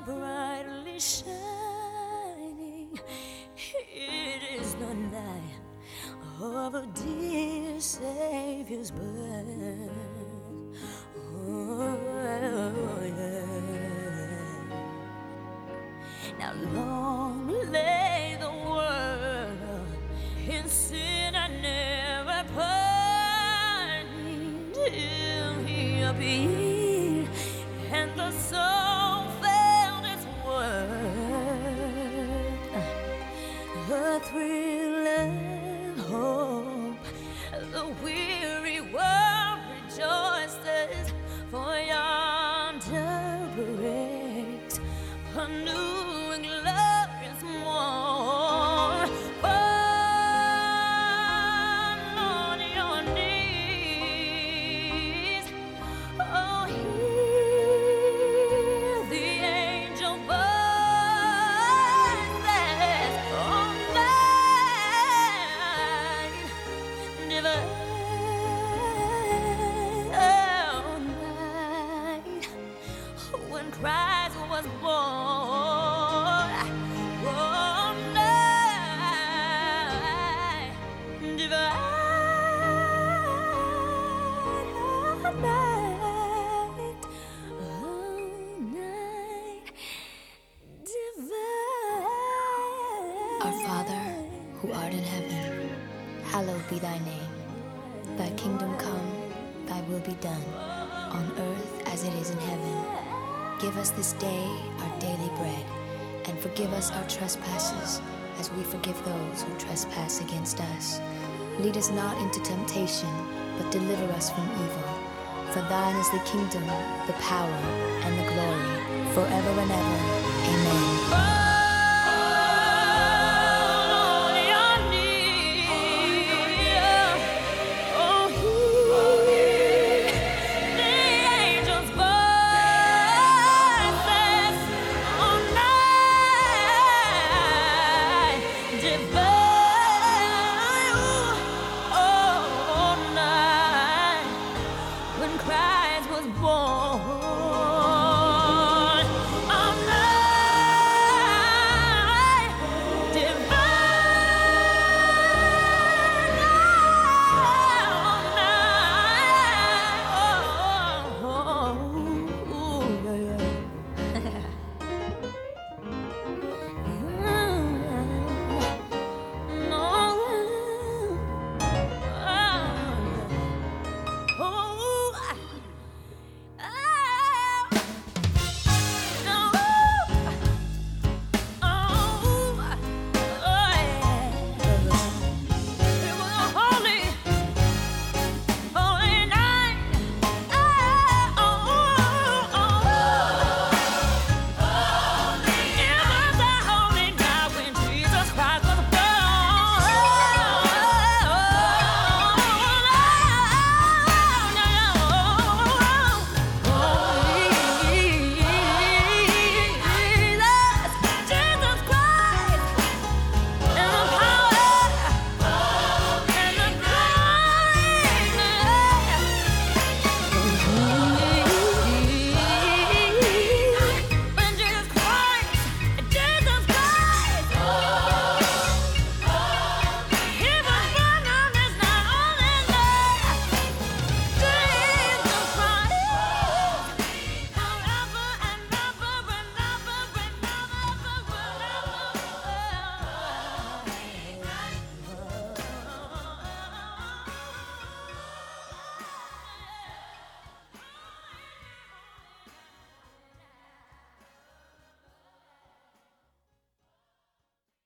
brightly shining. It is the night of a dear Savior's birth. Oh, yeah. Now long lay the world in sin and never parting till He appeared, and the soul felt its worth. A thrill and hope, the weary world rejoices, for yonder breaks a new and glorious morn. Fall on your knees, oh, hear the angel voices, oh, night divine, oh, night when Christ was born, oh, night divine, oh, night, oh, night divine. Our Father, who art in heaven, hallowed be thy name. Thy kingdom come, thy will be done, on earth as it is in heaven. Give us this day our daily bread, and forgive us our trespasses, as we forgive those who trespass against us. Lead us not into temptation, but deliver us from evil. For thine is the kingdom, the power, and the glory, forever and ever. Amen.